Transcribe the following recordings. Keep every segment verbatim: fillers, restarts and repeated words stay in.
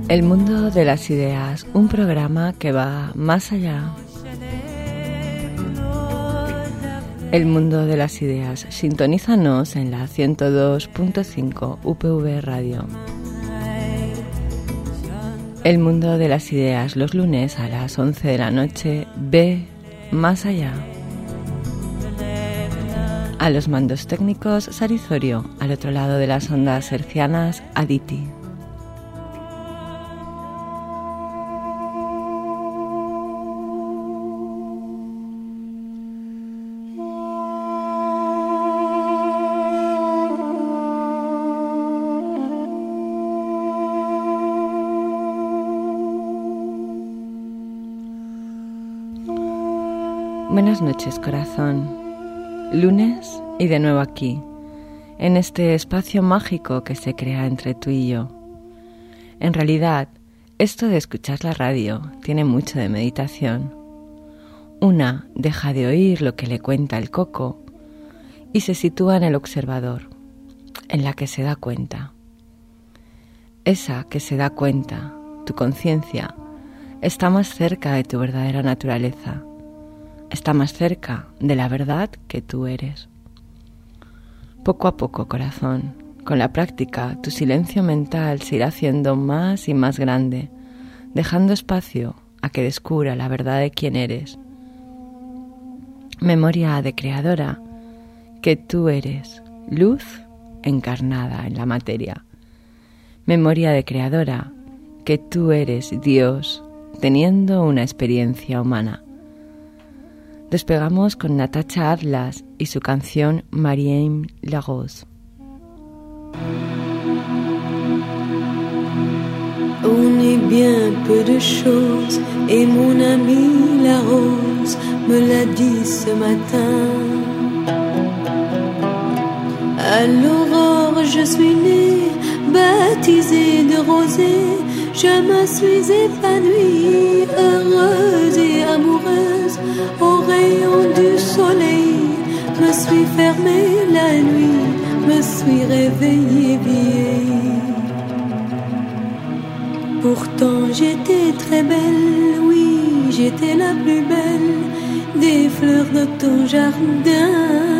El mundo de las ideas, un programa que va más allá. El mundo de las ideas, sintonízanos en la ciento dos punto cinco U P V Radio. El mundo de las ideas, los lunes a las once de la noche, ve más allá. A los mandos técnicos, Sarizorio, al otro lado de las ondas hercianas, Aditi. Buenas noches, corazón. Lunes y de nuevo aquí, en este espacio mágico que se crea entre tú y yo. En realidad, esto de escuchar la radio tiene mucho de meditación. Una deja de oír lo que le cuenta el coco y se sitúa en el observador, en la que se da cuenta. Esa que se da cuenta, tu conciencia, está más cerca de tu verdadera naturaleza. Está más cerca de la verdad que tú eres. Poco a poco, corazón, con la práctica, tu silencio mental se irá haciendo más y más grande, dejando espacio a que descubra la verdad de quién eres. Memoria de creadora, que tú eres luz encarnada en la materia. Memoria de creadora, que tú eres Dios teniendo una experiencia humana. Despegamos con Natacha Atlas y su canción Mariem la Rose. On est bien peu de choses et mon amie la rose me l'a dit ce matin. À l'aurore je suis née, baptisée de rosée, je me suis épanouie, heureuse et amoureuse, au rayon du soleil, me suis fermée la nuit, me suis réveillée vieille. Pourtant j'étais très belle, oui, j'étais la plus belle des fleurs de ton jardin.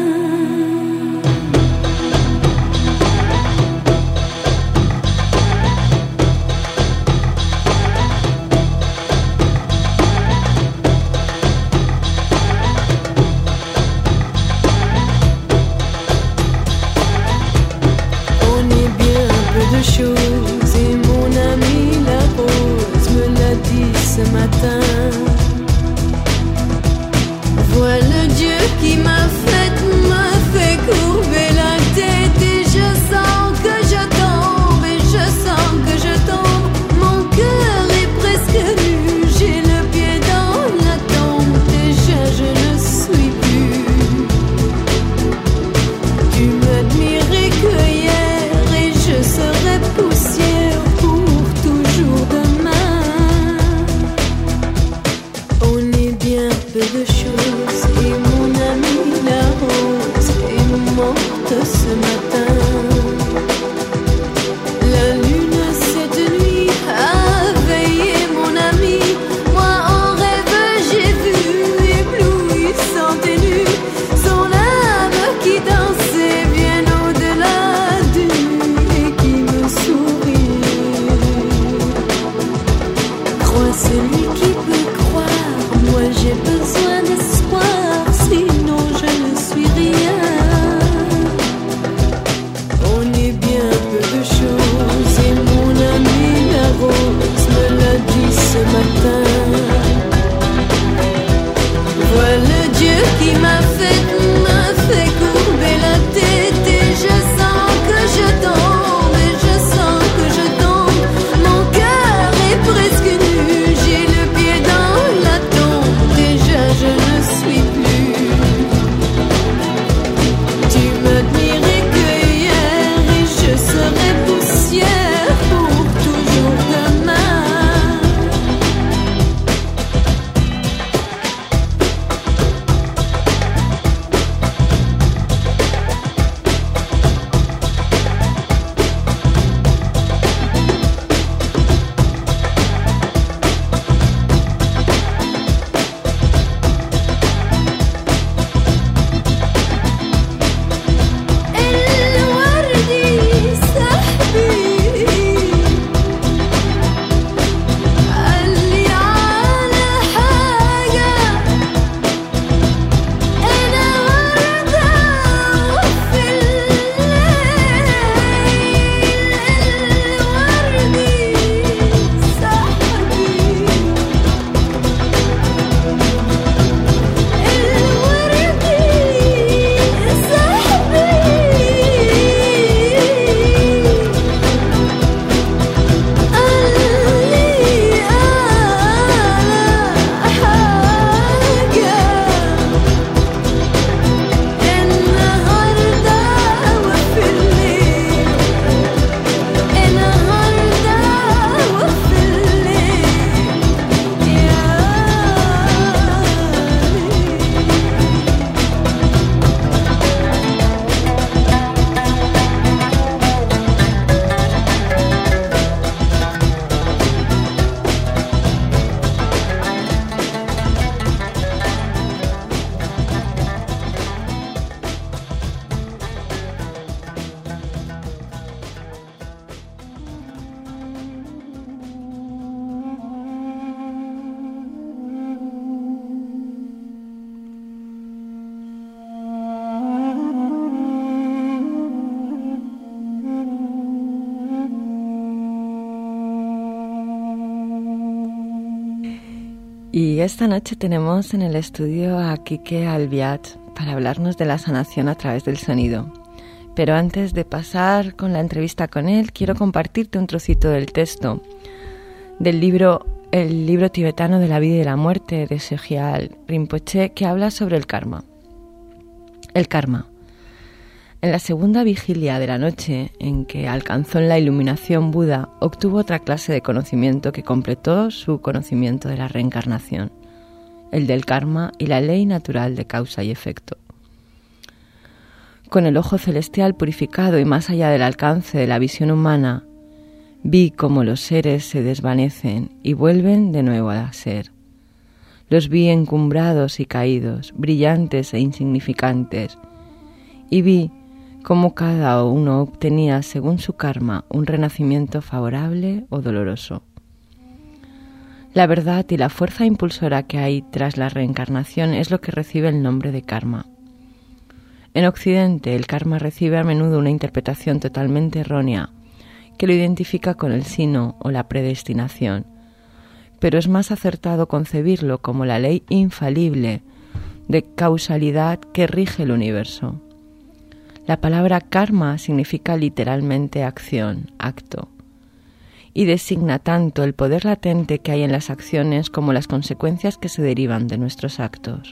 J'ai le Y esta noche tenemos en el estudio a Quique Albiach para hablarnos de la sanación a través del sonido. Pero antes de pasar con la entrevista con él, quiero compartirte un trocito del texto del libro, el libro tibetano de la vida y de la muerte de Sogyal Rinpoche, que habla sobre el karma. El karma. En la segunda vigilia de la noche en que alcanzó la iluminación, Buda obtuvo otra clase de conocimiento que completó su conocimiento de la reencarnación, el del karma y la ley natural de causa y efecto. Con el ojo celestial purificado y más allá del alcance de la visión humana, vi cómo los seres se desvanecen y vuelven de nuevo a ser. Los vi encumbrados y caídos, brillantes e insignificantes, y vi cómo cada uno obtenía, según su karma, un renacimiento favorable o doloroso. La verdad y la fuerza impulsora que hay tras la reencarnación es lo que recibe el nombre de karma. En Occidente, el karma recibe a menudo una interpretación totalmente errónea que lo identifica con el sino o la predestinación, pero es más acertado concebirlo como la ley infalible de causalidad que rige el universo. La palabra karma significa literalmente acción, acto, y designa tanto el poder latente que hay en las acciones como las consecuencias que se derivan de nuestros actos.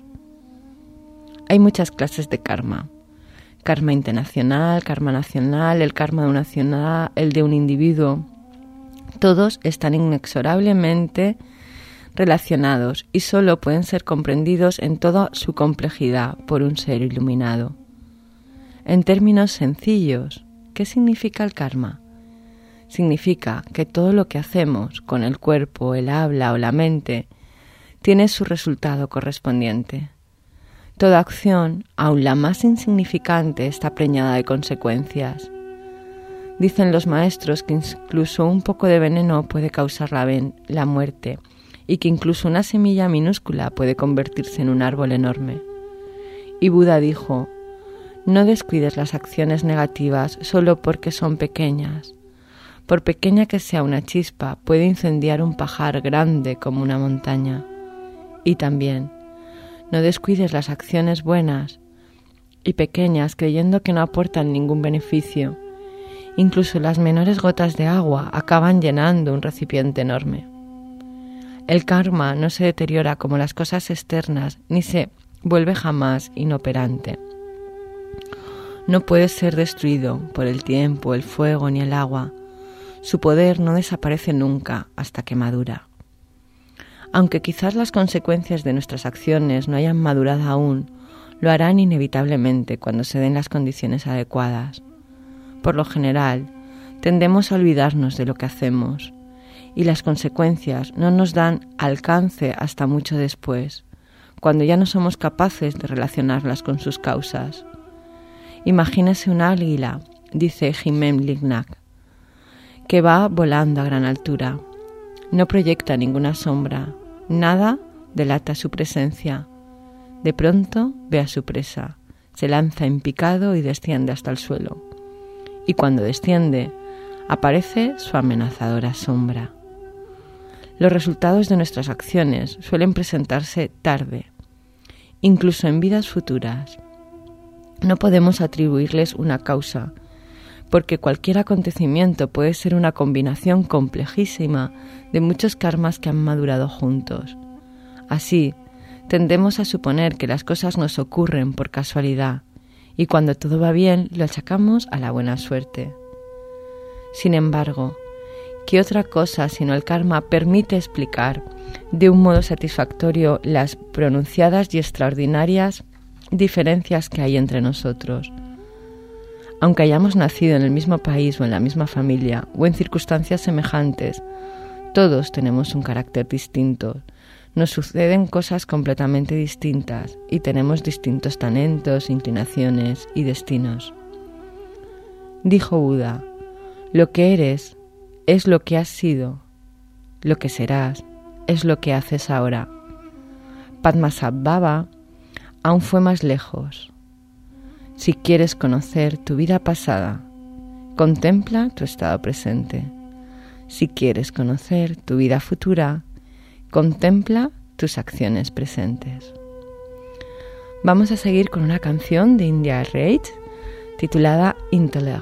Hay muchas clases de karma. Karma internacional, karma nacional, el karma de una ciudad, el de un individuo. Todos están inexorablemente relacionados y solo pueden ser comprendidos en toda su complejidad por un ser iluminado. En términos sencillos, ¿qué significa el karma? Significa que todo lo que hacemos con el cuerpo, el habla o la mente tiene su resultado correspondiente. Toda acción, aun la más insignificante, está preñada de consecuencias. Dicen los maestros que incluso un poco de veneno puede causar la, ven- la muerte y que incluso una semilla minúscula puede convertirse en un árbol enorme. Y Buda dijo: no descuides las acciones negativas solo porque son pequeñas. Por pequeña que sea una chispa, puede incendiar un pajar grande como una montaña. Y también, no descuides las acciones buenas y pequeñas creyendo que no aportan ningún beneficio. Incluso las menores gotas de agua acaban llenando un recipiente enorme. El karma no se deteriora como las cosas externas ni se vuelve jamás inoperante. No puede ser destruido por el tiempo, el fuego ni el agua. Su poder no desaparece nunca hasta que madura. Aunque quizás las consecuencias de nuestras acciones no hayan madurado aún, lo harán inevitablemente cuando se den las condiciones adecuadas. Por lo general, tendemos a olvidarnos de lo que hacemos, y las consecuencias no nos dan alcance hasta mucho después, cuando ya no somos capaces de relacionarlas con sus causas. Imagínese un águila, dice Jimem Lignac, que va volando a gran altura. No proyecta ninguna sombra, nada delata su presencia. De pronto ve a su presa, se lanza en picado y desciende hasta el suelo. Y cuando desciende, aparece su amenazadora sombra. Los resultados de nuestras acciones suelen presentarse tarde, incluso en vidas futuras. No podemos atribuirles una causa, porque cualquier acontecimiento puede ser una combinación complejísima de muchos karmas que han madurado juntos. Así, tendemos a suponer que las cosas nos ocurren por casualidad, y cuando todo va bien lo achacamos a la buena suerte. Sin embargo, ¿qué otra cosa sino el karma permite explicar de un modo satisfactorio las pronunciadas y extraordinarias diferencias que hay entre nosotros? Aunque hayamos nacido en el mismo país o en la misma familia o en circunstancias semejantes, todos tenemos un carácter distinto. Nos suceden cosas completamente distintas y tenemos distintos talentos, inclinaciones y destinos. Dijo Buda: lo que eres es lo que has sido, lo que serás es lo que haces ahora. Padmasambhava aún fue más lejos. Si quieres conocer tu vida pasada, contempla tu estado presente. Si quieres conocer tu vida futura, contempla tus acciones presentes. Vamos a seguir con una canción de India Raids titulada Inteler.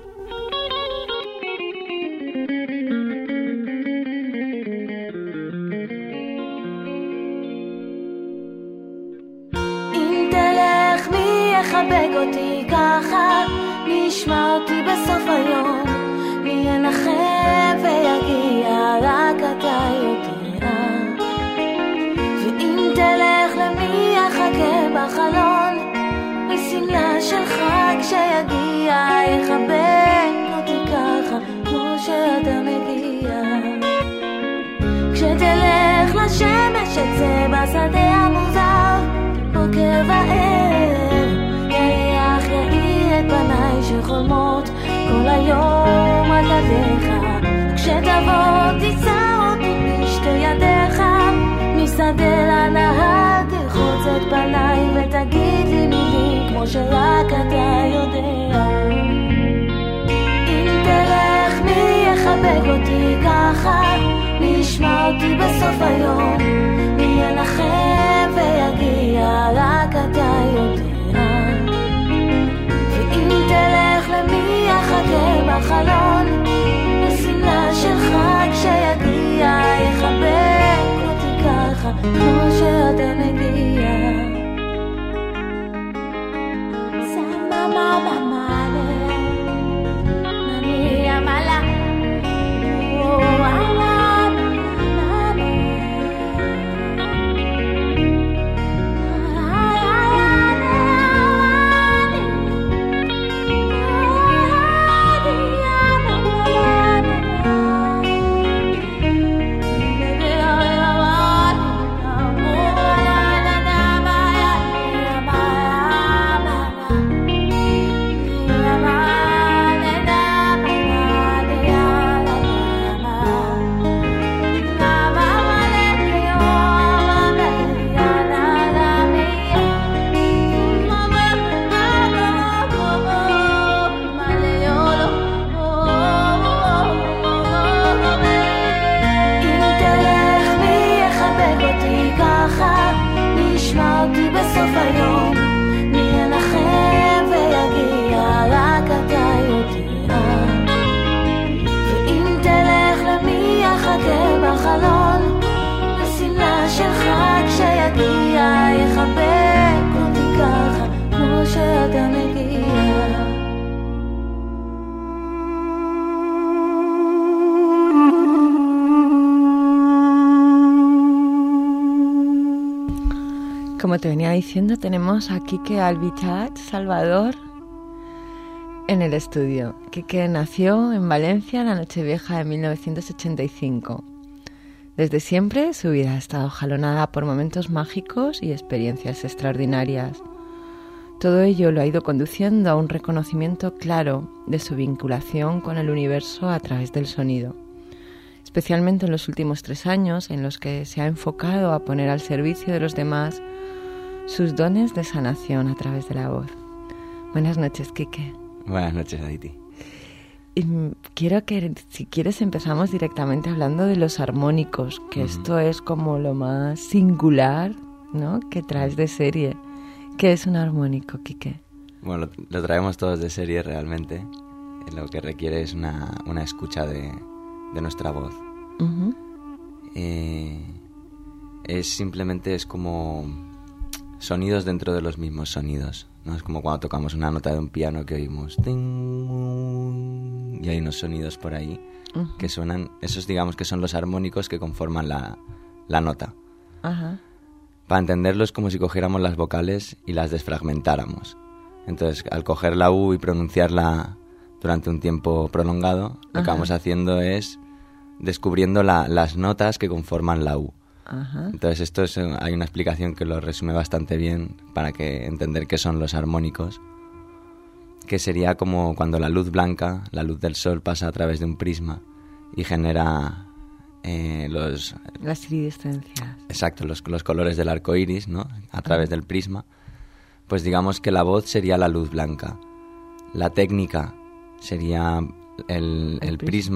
Inteler, מי יחבק אותי ככה, מי ישמע אותי בסוף היום, מי ינחם ויגיע, רק אתה יודע. ואם תלך למי יחכה בחלון, בשמלה שלך כשיגיע, יחבק אותי ככה כמו שאתה מגיע. כשתלך לשמש אצא בשדה המוזר, בוקר וערב יריח יאיר את פניי שחולמות כל היום על ידיך. כשתבוא תישא אותי בשתי ידיך, משדה לנהר תרחוץ את פניי ותגיד לי מילים כמו שרק אתה יודע. אם תלך מי יחבק אותי ככה, מי ישמע אותי בסוף היום, מי ינחם ויגיע, רק אתה יודע. ואם תלך למי יחכה בחלון, בשמלה שלך כשיגיע, יחבק אותי ככה כמו שאתה מגיע. סמה מה מה מני המלה Como te venía diciendo, tenemos a Quique Albichach Salvador en el estudio. Quique nació en Valencia en la Nochevieja de mil novecientos ochenta y cinco. Desde siempre su vida ha estado jalonada por momentos mágicos y experiencias extraordinarias. Todo ello lo ha ido conduciendo a un reconocimiento claro de su vinculación con el universo a través del sonido, especialmente en los últimos tres años en los que se ha enfocado a poner al servicio de los demás sus dones de sanación a través de la voz. Buenas noches, Quique. Buenas noches, Aditi. Y quiero que, si quieres, empezamos directamente hablando de los armónicos, que uh-huh. esto es como lo más singular, ¿no?, que traes de serie. ¿Qué es un armónico, Quique? Bueno, lo, lo traemos todos de serie realmente. Lo que requiere es una, una escucha de, de nuestra voz. Uh-huh. Eh, es simplemente, es como sonidos dentro de los mismos sonidos, ¿no? Es como cuando tocamos una nota de un piano que oímos ting, y hay unos sonidos por ahí uh-huh. que suenan. Esos, digamos, que son los armónicos que conforman la, la nota. Uh-huh. Para entenderlo es como si cogiéramos las vocales y las desfragmentáramos. Entonces, al coger la U y pronunciarla durante un tiempo prolongado, uh-huh. lo que vamos haciendo es descubriendo la, las notas que conforman la U. Ajá. Entonces esto es, hay una explicación que lo resume bastante bien para que entender qué son los armónicos, que sería como cuando la luz blanca, la luz del sol, pasa a través de un prisma y genera eh, los... las iridiscencias. Exacto, los, los colores del arco iris, ¿no?, a través Ajá. del prisma. Pues digamos que la voz sería la luz blanca, la técnica sería el, el, el prisma, prisma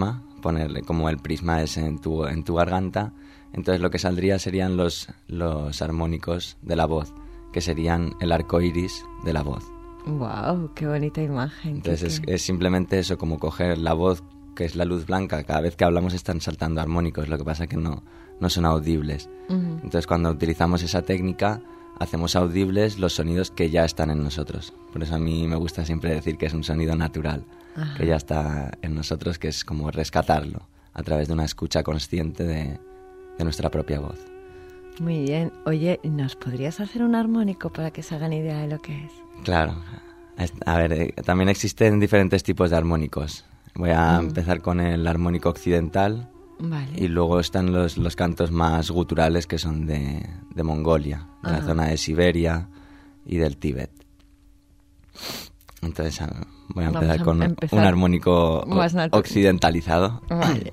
ponerle, como el prisma es en tu, en tu garganta, entonces lo que saldría serían los, los armónicos de la voz, que serían el arco iris de la voz. ¡Wow! ¡Qué bonita imagen! Entonces es, es simplemente eso, como coger la voz, que es la luz blanca. Cada vez que hablamos están saltando armónicos, lo que pasa es que no, no son audibles. Uh-huh. Entonces cuando utilizamos esa técnica hacemos audibles los sonidos que ya están en nosotros. Por eso a mí me gusta siempre decir que es un sonido natural, uh-huh. que ya está en nosotros, que es como rescatarlo a través de una escucha consciente de, de nuestra propia voz. Muy bien. Oye, ¿nos podrías hacer un armónico para que se hagan idea de lo que es? Claro. A ver, eh, también existen diferentes tipos de armónicos. Voy a mm. empezar con el armónico occidental. Vale. Y luego están los, los cantos más guturales, que son de, de Mongolia, de Ajá. la zona de Siberia y del Tíbet. Entonces voy a empezar Vamos a con empezar un armónico o, occidentalizado. Vale.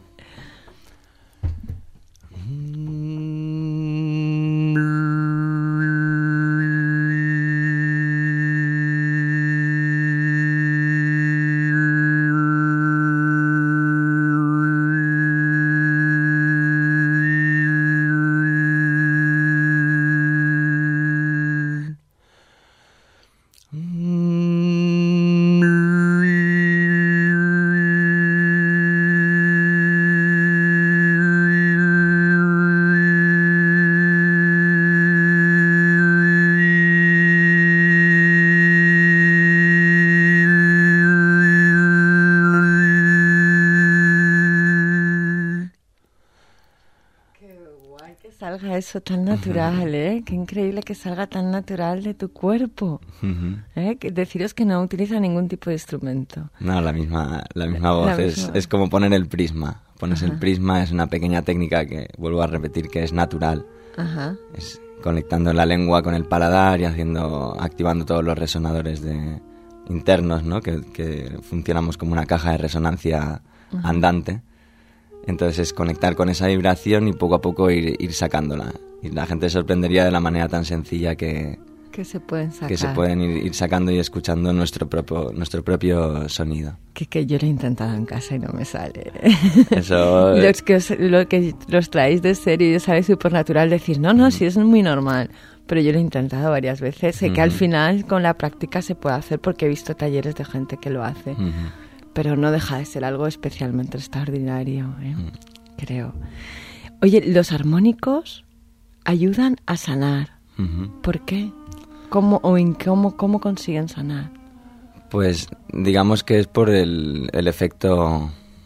Salga eso tan natural, ¿eh? Qué increíble que salga tan natural de tu cuerpo. Uh-huh. ¿Eh? Que deciros que no utiliza ningún tipo de instrumento. No, la misma, la misma voz. La es, misma. es como poner el prisma. Pones Ajá. el prisma, es una pequeña técnica que, vuelvo a repetir, que es natural. Ajá. Es conectando la lengua con el paladar y haciendo, activando todos los resonadores de, internos, ¿no? Que, que funcionamos como una caja de resonancia Ajá. andante. Entonces es conectar con esa vibración y poco a poco ir, ir sacándola. Y la gente se sorprendería de la manera tan sencilla que, que se pueden sacar. Que se pueden ir, ir sacando y escuchando nuestro propio, nuestro propio sonido. Que, que yo lo he intentado en casa y no me sale. Eso... los que os, lo que los traéis de serie, sabéis, supernatural, decir, no, no, sí es muy normal. Pero yo lo he intentado varias veces. Sé uh-huh. que al final con la práctica se puede hacer porque he visto talleres de gente que lo hace. Uh-huh. Pero no deja de ser algo especialmente extraordinario, ¿eh? Mm. creo. Oye, los armónicos ayudan a sanar. Uh-huh. ¿Por qué? ¿Cómo o en cómo, cómo consiguen sanar? Pues digamos que es por el, el efecto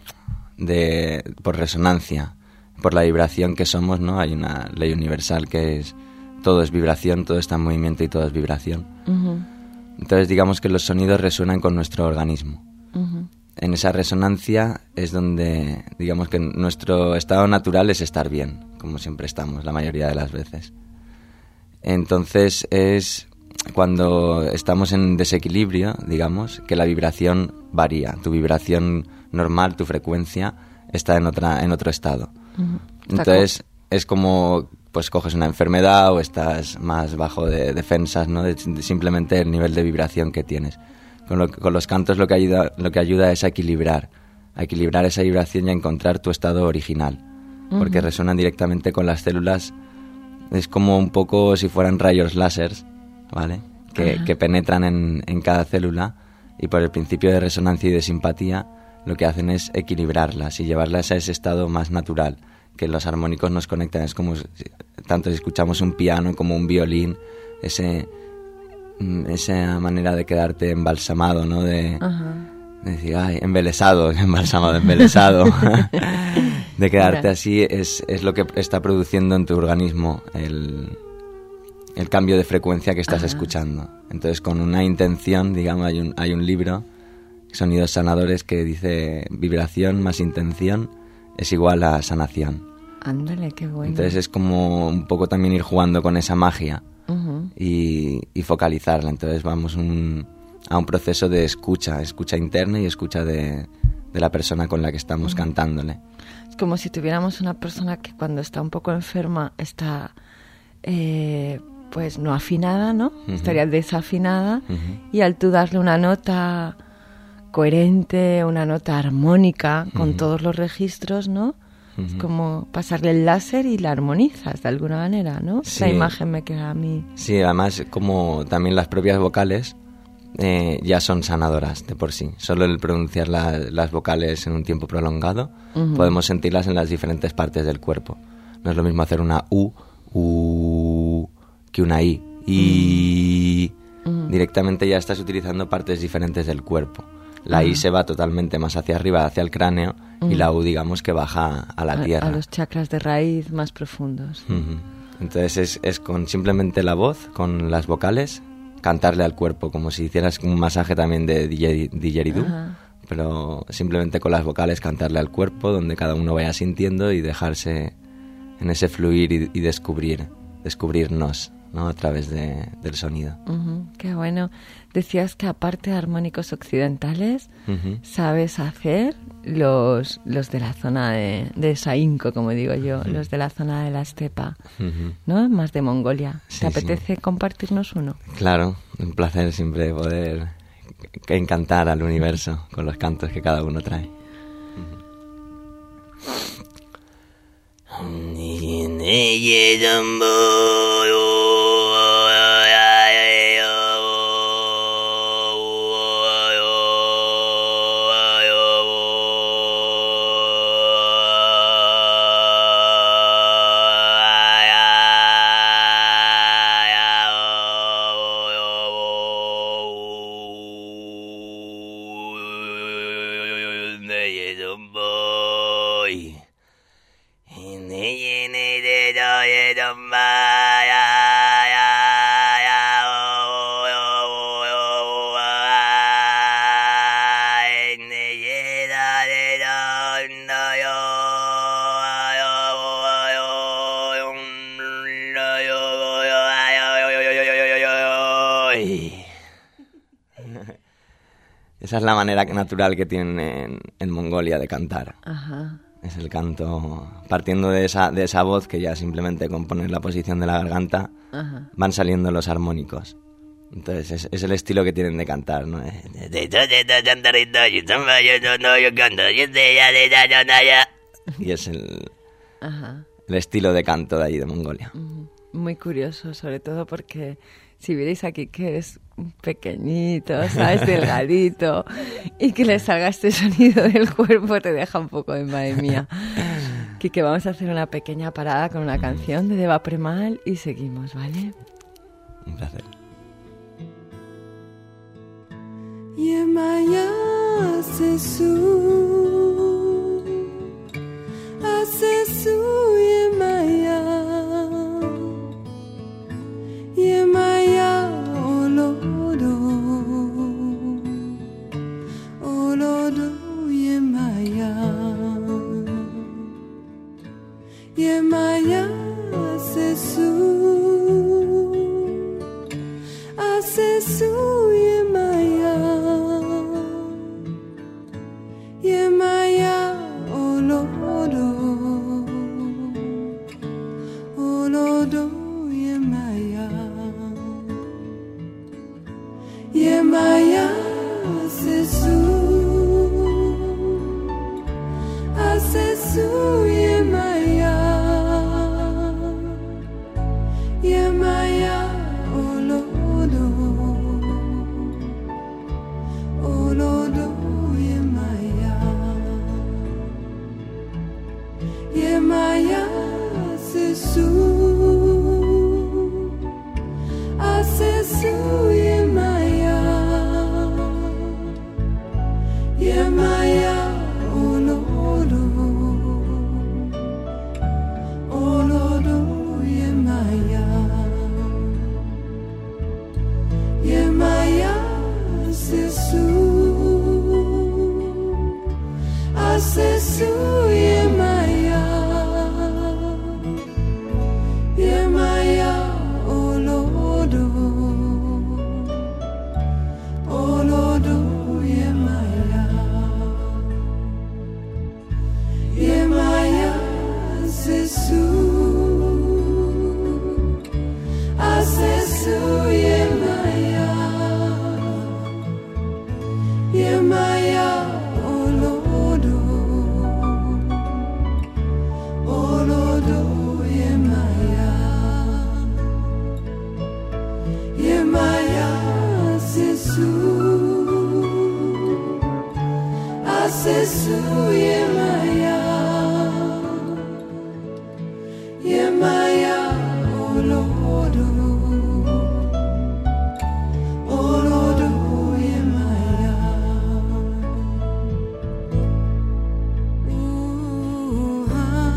de por resonancia, por la vibración que somos, ¿no? Hay una ley universal que es todo es vibración, todo está en movimiento y todo es vibración. Uh-huh. Entonces digamos que los sonidos resuenan con nuestro organismo. Uh-huh. En esa resonancia es donde, digamos que nuestro estado natural es estar bien, como siempre estamos la mayoría de las veces. Entonces es cuando estamos en desequilibrio, digamos, que la vibración varía. Tu vibración normal, tu frecuencia, está en otra en otro estado. Uh-huh. Entonces co- es como, pues coges una enfermedad o estás más bajo de defensas, ¿no? De, de simplemente el nivel de vibración que tienes. Con, lo, con los cantos lo que ayuda lo que ayuda es a equilibrar, a equilibrar esa vibración y a encontrar tu estado original, uh-huh. porque resuenan directamente con las células. Es como un poco si fueran rayos láseres, ¿vale? Que, uh-huh. que penetran en, en cada célula y por el principio de resonancia y de simpatía lo que hacen es equilibrarlas y llevarlas a ese estado más natural, que los armónicos nos conectan. Es como, tanto si escuchamos un piano como un violín, ese... esa manera de quedarte embalsamado, ¿no? De, uh-huh. de decir, ay, embelesado, embalsamado, embelesado. De quedarte Mira. así es, es lo que está produciendo en tu organismo el, el cambio de frecuencia que estás uh-huh. escuchando. Entonces, con una intención, digamos, hay un, hay un libro, Sonidos Sanadores, que dice vibración más intención es igual a sanación. Ándale, qué bueno. Entonces es como un poco también ir jugando con esa magia. Uh-huh. Y, y focalizarla. Entonces vamos un, a un proceso de escucha, escucha interna y escucha de, de la persona con la que estamos uh-huh. cantándole. Es como si tuviéramos una persona que cuando está un poco enferma está eh, pues no afinada, ¿no? Uh-huh. Estaría desafinada uh-huh. y al tú darle una nota coherente, una nota armónica con Uh-huh. todos los registros, ¿no? Uh-huh. Es como pasarle el láser y la armonizas de alguna manera, ¿no? Sí. La imagen me queda a mí. Sí, además como también las propias vocales eh, ya son sanadoras de por sí. Solo el pronunciar la, las vocales en un tiempo prolongado uh-huh. podemos sentirlas en las diferentes partes del cuerpo. No es lo mismo hacer una U, U que una I. Y uh-huh. directamente ya estás utilizando partes diferentes del cuerpo. La uh-huh. I se va totalmente más hacia arriba, hacia el cráneo, uh-huh. y la U, digamos, que baja a la a, tierra. A los chakras de raíz más profundos. Uh-huh. Entonces es, es con simplemente la voz, con las vocales, cantarle al cuerpo, como si hicieras un masaje también de didgeridoo, uh-huh. pero simplemente con las vocales cantarle al cuerpo, donde cada uno vaya sintiendo y dejarse en ese fluir y, y descubrir, descubrirnos, ¿no? A través de, del sonido. Uh-huh, qué bueno. Decías que aparte de armónicos occidentales, uh-huh. sabes hacer los, los de la zona de, de Saínco, como digo yo, uh-huh. los de la zona de la estepa, uh-huh. ¿no? Más de Mongolia. Sí, ¿te apetece sí. compartirnos uno? Claro, un placer siempre poder encantar al universo con los cantos que cada uno trae. Esa es la manera natural que tienen en, en Mongolia de cantar. Ajá. Es el canto, partiendo de esa, de esa voz que ya simplemente con poner la posición de la garganta, ajá. van saliendo los armónicos. Entonces es, es el estilo que tienen de cantar, ¿no? Y es el, ajá. el estilo de canto de ahí de Mongolia. Muy curioso, sobre todo porque si vierais aquí que es pequeñito, ¿sabes? Delgadito, y que le salga este sonido del cuerpo te deja un poco de madre mía. Quique, vamos a hacer una pequeña parada con una canción de Deva Premal y seguimos, ¿vale? Un placer. Yemaya sesu asesu yemaya yemaya olodo olodo yemaya yemaya sesu asesu yemaya yemaya olodo olodo yemaya yemaya sesu asesu yemaya yemaya olodo olodo yemaya yemaya sesu asesu yemaya yemaya olodo olodo yemaya yemaya sesu asesu yemaya sesu yemaya yemaya olodo olodo yemaya ooh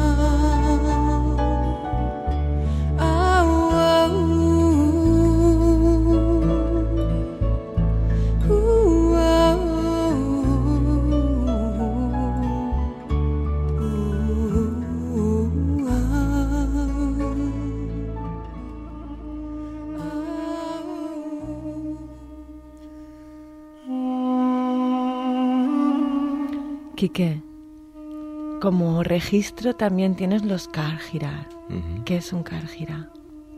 ah ah ooh Quique, como registro también tienes los Kargira. Uh-huh. ¿Qué es un Kargira?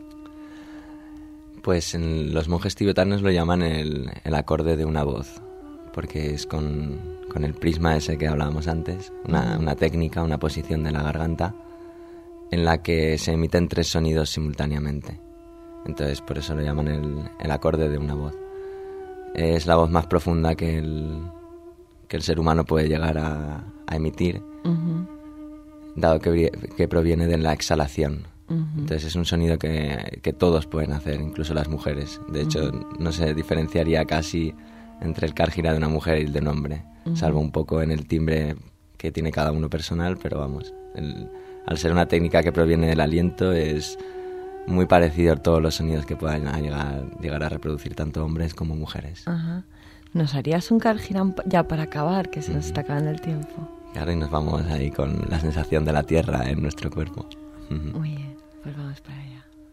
Pues en los monjes tibetanos lo llaman el, el acorde de una voz, porque es con, con el prisma ese que hablábamos antes, una, una técnica, una posición de la garganta en la que se emiten tres sonidos simultáneamente. Entonces por eso lo llaman el, el acorde de una voz. Es la voz más profunda que el, que el ser humano puede llegar a, a emitir, uh-huh. dado que, que proviene de la exhalación. Uh-huh. Entonces es un sonido que, que todos pueden hacer, incluso las mujeres. De hecho, uh-huh. no se diferenciaría casi entre el Kargira de una mujer y el de un hombre, uh-huh. salvo un poco en el timbre que tiene cada uno personal, pero vamos, el, al ser una técnica que proviene del aliento, es muy parecido a todos los sonidos que puedan llegar, llegar a reproducir tanto hombres como mujeres. Ajá. ¿Nos harías un Kargira ya para acabar, que se nos uh-huh. está acabando el tiempo? Y ahora nos vamos ahí con la sensación de la tierra en nuestro cuerpo. Uh-huh. Muy bien, pues vamos para allá.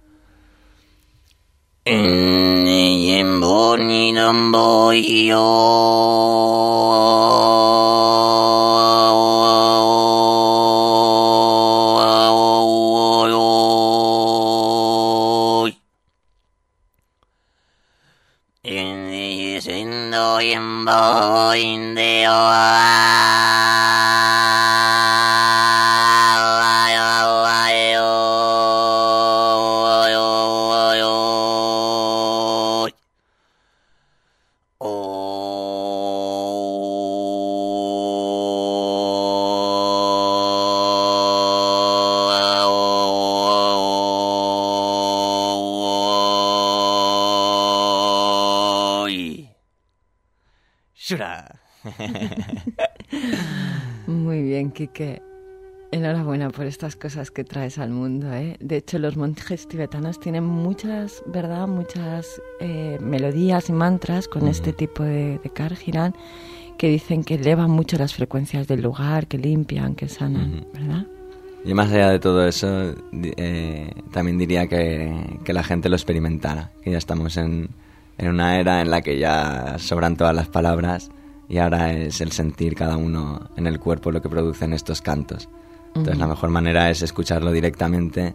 Muy bien, Quique. Enhorabuena por estas cosas que traes al mundo, ¿eh? De hecho, los monjes tibetanos tienen muchas, ¿verdad? Muchas eh, melodías y mantras con uh-huh. este tipo de, de Kargiran que dicen que elevan mucho las frecuencias del lugar, que limpian, que sanan, uh-huh. ¿verdad? Y más allá de todo eso, eh, también diría que, que la gente lo experimentara, que ya estamos en, en una era en la que ya sobran todas las palabras y ahora es el sentir cada uno en el cuerpo lo que producen estos cantos. Entonces uh-huh. la mejor manera es escucharlo directamente,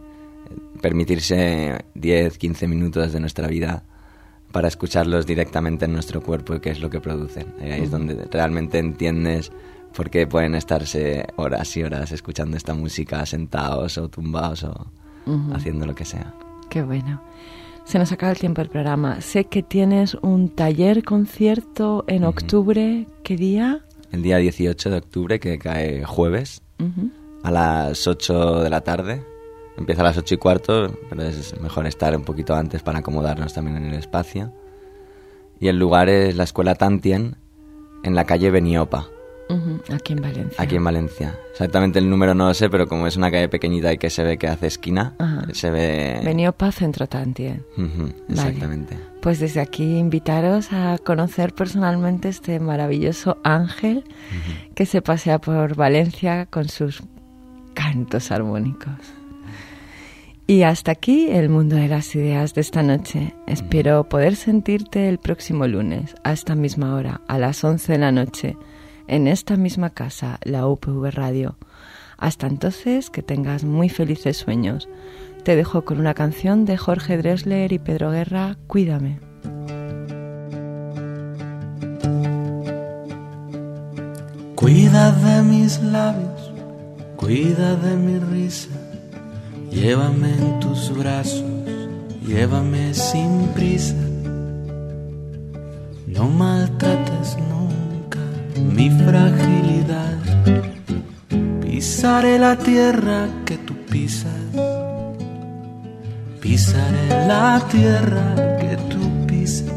permitirse diez, quince minutos de nuestra vida para escucharlos directamente en nuestro cuerpo y qué es lo que producen. Ahí uh-huh. es donde realmente entiendes por qué pueden estarse horas y horas escuchando esta música sentados o tumbados o uh-huh. haciendo lo que sea. Qué bueno. Se nos acaba el tiempo del programa. Sé que tienes un taller concierto en uh-huh. octubre. ¿Qué día? El día dieciocho de octubre, que cae jueves, uh-huh. a las ocho de la tarde. Empieza a las ocho y cuarto, pero es mejor estar un poquito antes para acomodarnos también en el espacio. Y el lugar es la Escuela Tantien, en la calle Beniopa. Uh-huh. Aquí en Valencia. Aquí en Valencia. Exactamente el número no lo sé, pero como es una calle pequeñita y que se ve que hace esquina, uh-huh. se ve... Beniopa, Centro Tantien. Uh-huh. Exactamente. Vale. Pues desde aquí invitaros a conocer personalmente este maravilloso ángel uh-huh. que se pasea por Valencia con sus cantos armónicos. Y hasta aquí el mundo de las ideas de esta noche. Espero uh-huh. poder sentirte el próximo lunes, a esta misma hora, a las once de la noche, en esta misma casa, la U P V Radio. Hasta entonces, que tengas muy felices sueños. Te dejo con una canción de Jorge Drexler y Pedro Guerra, Cuídame. Cuida de mis labios, cuida de mi risa, llévame en tus brazos, llévame sin prisa, no maltrates nunca mi fragilidad. Pisaré la tierra que tú pisas, pisaré la tierra que tú pisas.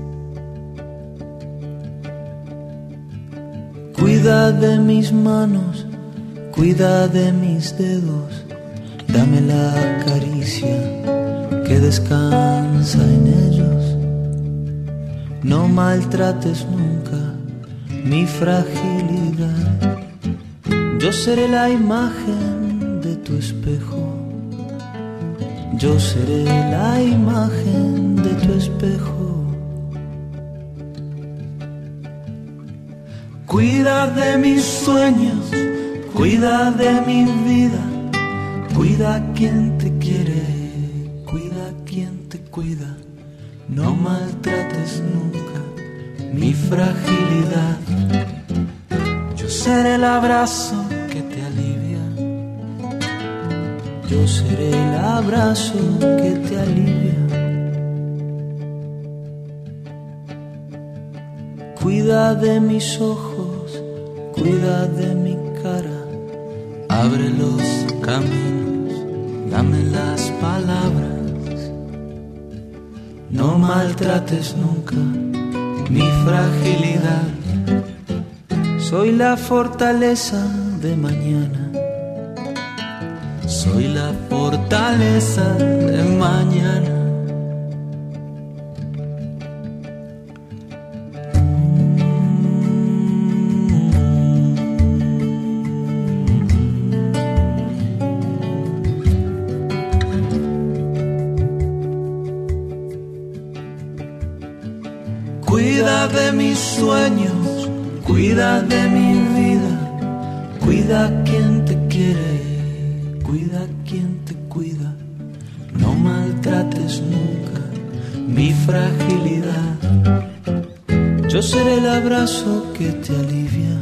Cuida de mis manos, cuida de mis dedos, dame la caricia que descansa en ellos. No maltrates nunca mi fragilidad. Yo seré la imagen de tu espejo, yo seré la imagen de tu espejo. Cuida de mis sueños, cuida de mi vida, cuida a quien te quiere, cuida a quien te cuida. No maltrates nunca mi fragilidad. Yo seré el abrazo que te alivia, yo seré el abrazo que te alivia. Cuida de mis ojos, cuida de mi cara, abre los caminos, dame las palabras. No maltrates nunca mi fragilidad. Soy la fortaleza de mañana, soy la fortaleza de mañana. Cuida de mis sueños, cuida de mi vida, cuida a quien te quiere, cuida a quien te cuida. No maltrates nunca mi fragilidad. Yo seré el abrazo que te alivia,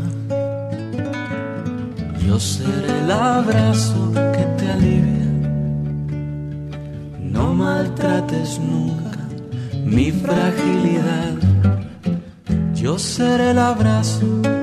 yo seré el abrazo que te alivia. No maltrates nunca mi fragilidad. Yo seré el abrazo